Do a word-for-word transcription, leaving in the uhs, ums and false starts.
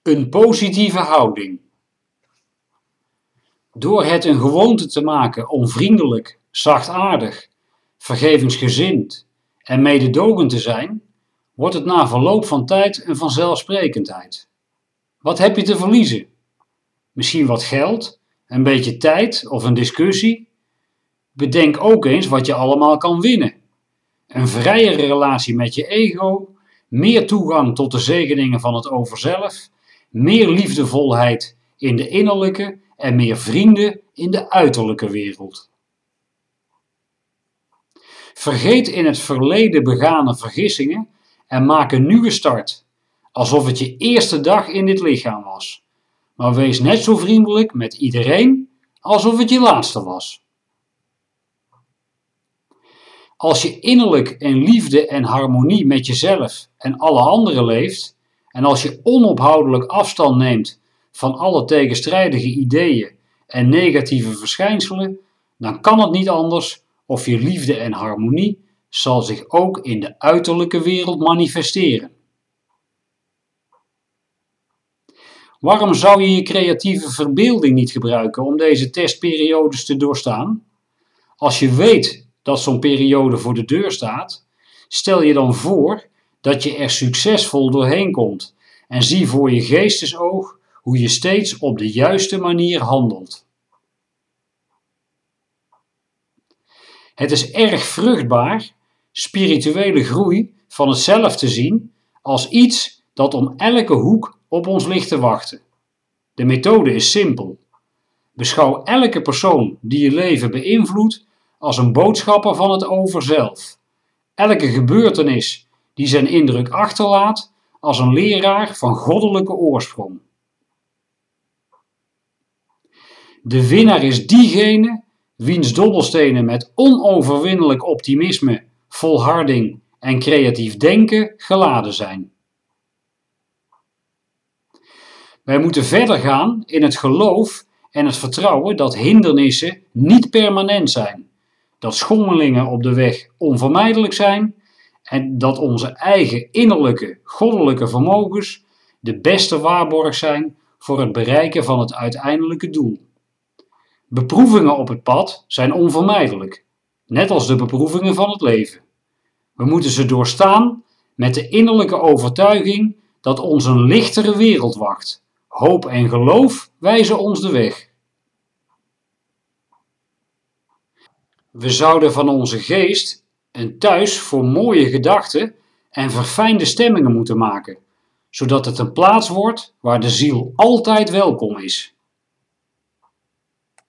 Een positieve houding. Door het een gewoonte te maken om vriendelijk, zachtaardig, vergevingsgezind en mededogend te zijn, wordt het na verloop van tijd een vanzelfsprekendheid. Wat heb je te verliezen? Misschien wat geld, een beetje tijd of een discussie? Bedenk ook eens wat je allemaal kan winnen. Een vrijere relatie met je ego, meer toegang tot de zegeningen van het overzelf, meer liefdevolheid in de innerlijke en meer vrienden in de uiterlijke wereld. Vergeet in het verleden begane vergissingen en maak een nieuwe start, alsof het je eerste dag in dit lichaam was. Maar wees net zo vriendelijk met iedereen alsof het je laatste was. Als je innerlijk in liefde en harmonie met jezelf en alle anderen leeft, en als je onophoudelijk afstand neemt van alle tegenstrijdige ideeën en negatieve verschijnselen, dan kan het niet anders of je liefde en harmonie zal zich ook in de uiterlijke wereld manifesteren. Waarom zou je je creatieve verbeelding niet gebruiken om deze testperiodes te doorstaan? Als je weet dat zo'n periode voor de deur staat, stel je dan voor dat je er succesvol doorheen komt en zie voor je geestesoog hoe je steeds op de juiste manier handelt. Het is erg vruchtbaar spirituele groei van het zelf te zien als iets dat om elke hoek op ons ligt te wachten. De methode is simpel. Beschouw elke persoon die je leven beïnvloedt als een boodschapper van het overzelf. Elke gebeurtenis die zijn indruk achterlaat als een leraar van goddelijke oorsprong. De winnaar is diegene wiens dobbelstenen met onoverwinnelijk optimisme, volharding en creatief denken geladen zijn. Wij moeten verder gaan in het geloof en het vertrouwen dat hindernissen niet permanent zijn, dat schommelingen op de weg onvermijdelijk zijn en dat onze eigen innerlijke goddelijke vermogens de beste waarborg zijn voor het bereiken van het uiteindelijke doel. Beproevingen op het pad zijn onvermijdelijk, net als de beproevingen van het leven. We moeten ze doorstaan met de innerlijke overtuiging dat ons een lichtere wereld wacht. Hoop en geloof wijzen ons de weg. We zouden van onze geest een thuis voor mooie gedachten en verfijnde stemmingen moeten maken, zodat het een plaats wordt waar de ziel altijd welkom is.